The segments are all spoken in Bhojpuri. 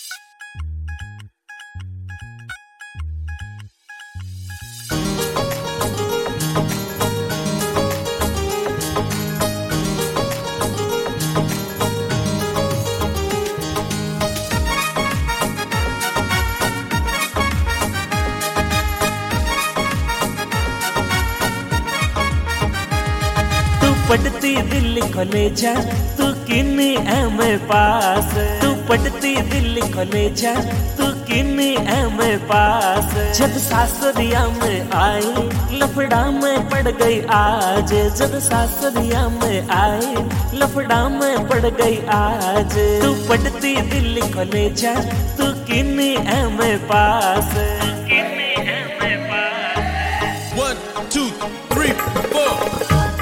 पढ़ती दिल कॉलेजा तू किन्नी एम पास, तू पढ़ती दिल कॉलेजा तू किन्नी एम पास। जब सासरिया में आई लफड़ा में पड़ गई आज, जब सासरिया में आई लफड़ा में पड़ गई आज। तू पढ़ती दिल कॉलेजा तू किन्नी एम पास, किन्नी एम पास। 1 2 3 4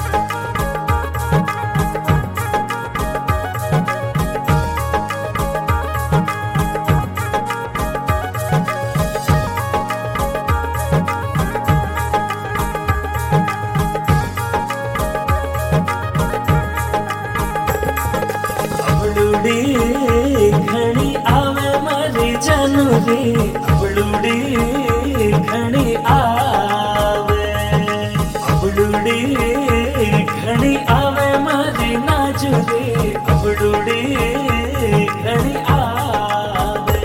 घणी आवे मारी जानू रे, अबड़ूड़ी घणी आवे, अबड़ूड़ी घणी आवे मारी नाजू रे, अबड़ूड़ी घणी आवे।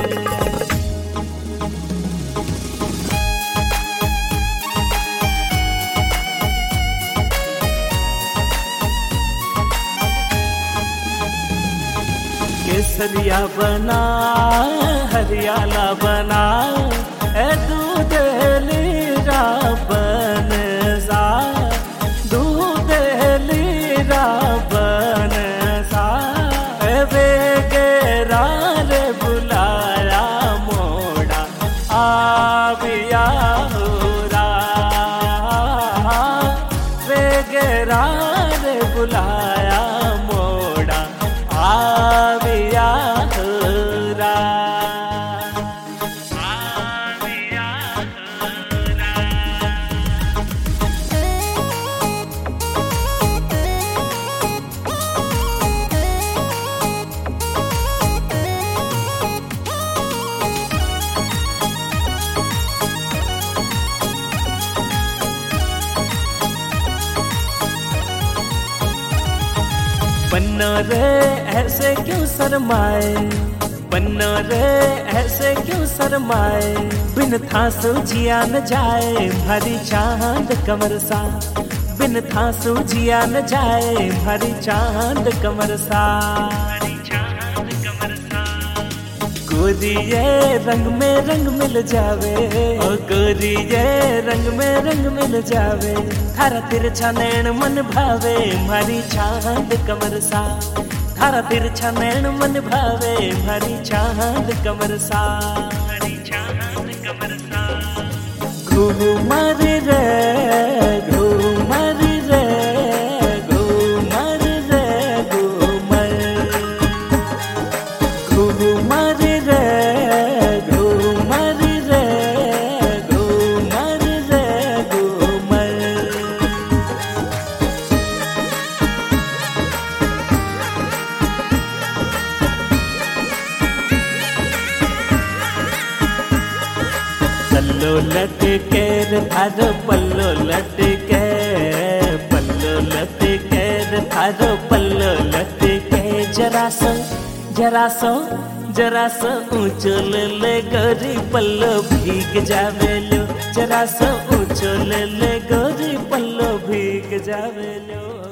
केसरिया बना हरियाला बना ए दूध लीरा बन सा, दूध लीरा बन सा। वेगेरा रे बुलाया मोड़ा आविया होरा, वेगेरा रे बुलाया मोड़ा आविया होरा, आविया होरा। बन्नो रे ऐसे क्यों शर्माए, बन्नो रे ऐसे क्यों शर्माए। बिन था सूझिया न जाए भरी चांद कमर सा, बिन था सूझिया न जाए भरी चांद कमर सा। गोरी ये रंग में रंग मिल जावे, ओ गोरी ये रंग में रंग मिल जावे। थारा तिरछा नैन मन भावे मारी चांद कमर सा, थारा तिरछा नैन मन भावे मारी चांद कमर सा, मारी चांद कमर सा। घूमर रे घूमर रे घूमर रे घूमर, घूमर रे घूमर रे घूमर रे घूमर। पल्लो लटके रे थारो पल्लो लटके, पल्लो लटके रे थारो पल्लो लटके। जरा सो जरा सो जरा सो ऊंचो ले गोरी पल्लो भीग जावेलो, जरा सो ऊंचो ले गोरी पल्लो भीग जावेलो।